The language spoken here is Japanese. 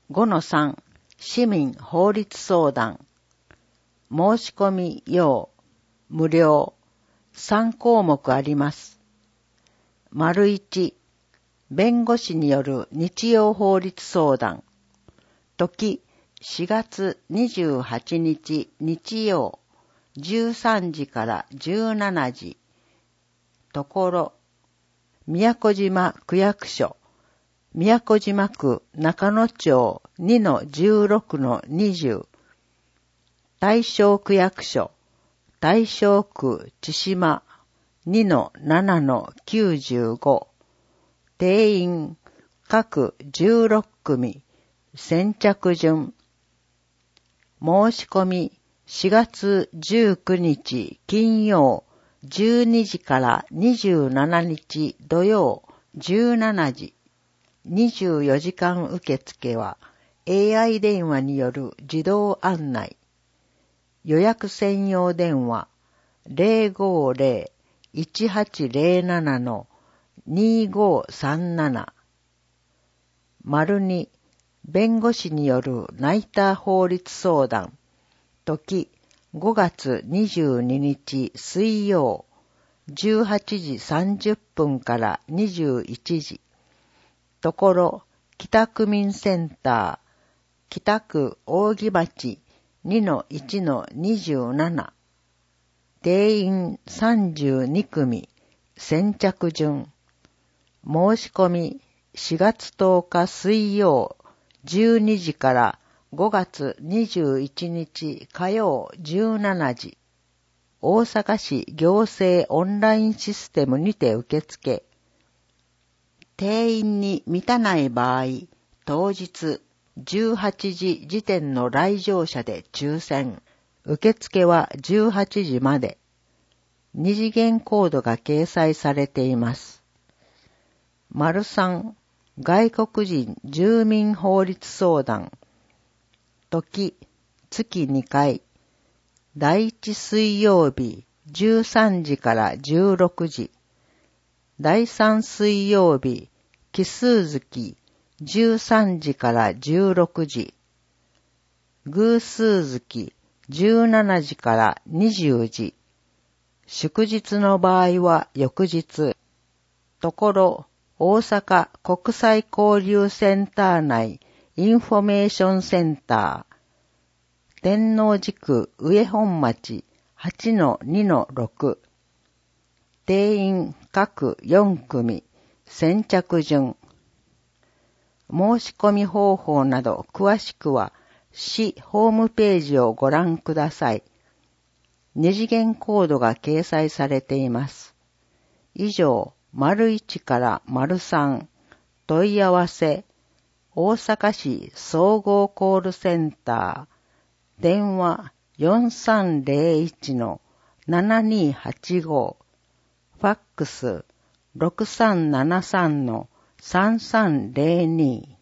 5-3 市民法律相談申し込み要無料3項目あります。1弁護士による日曜法律相談時4月28日日曜13時から17時ところ宮古島区役所宮古島区中野町 2-16-20 大正区役所大正区千島 2-7-95 定員各16組先着順申し込み4月19日金曜12時から27日土曜17時24時間受付は AI 電話による自動案内予約専用電話 050-1807-2537 2弁護士によるナイター法律相談時5月22日水曜18時30分から21時ところ北区民センター北区扇町 2-1-27 定員32組先着順申し込み4月10日水曜12時から5月21日火曜17時大阪市行政オンラインシステムにて受付定員に満たない場合当日18時時点の来場者で抽選受付は18時まで二次元コードが掲載されています。3外国人住民法律相談時月2回第1水曜日13時から16時第3水曜日奇数月13時から16時偶数月17時から20時祝日の場合は翌日ところ大阪国際交流センター内インフォメーションセンター天王寺区上本町 8-2-6 定員各4組先着順申し込み方法など詳しくは市ホームページをご覧ください。二次元コードが掲載されています。以上1から3問い合わせ大阪市総合コールセンター電話 4301-7285 ファックス 6373-3302